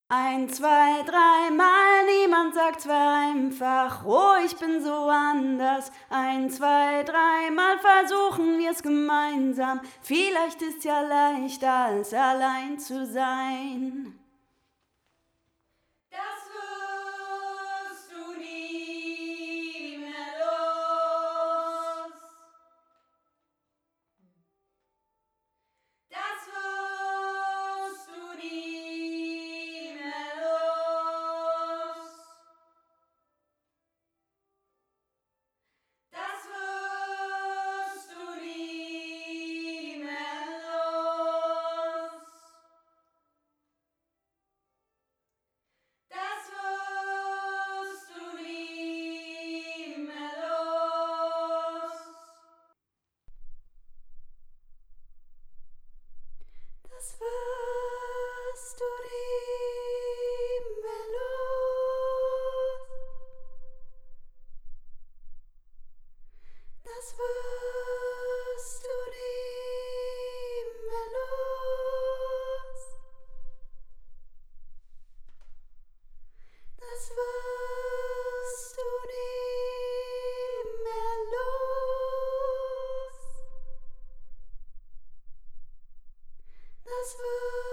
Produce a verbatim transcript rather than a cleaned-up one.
Ein, zwei, dreimal, niemand sagt's einfach, oh, ich bin so anders. Ein, zwei, dreimal versuchen wir's gemeinsam, vielleicht ist's ja leichter, als allein zu sein. Das wirst du nie mehr los. Das wirst du nie mehr los. Das wirst du nie mehr los. Das wirst du nie mehr los. Das wirst du nie mehr los. Das wirst du nie mehr los. Das wirst du nie mehr los. Das wirst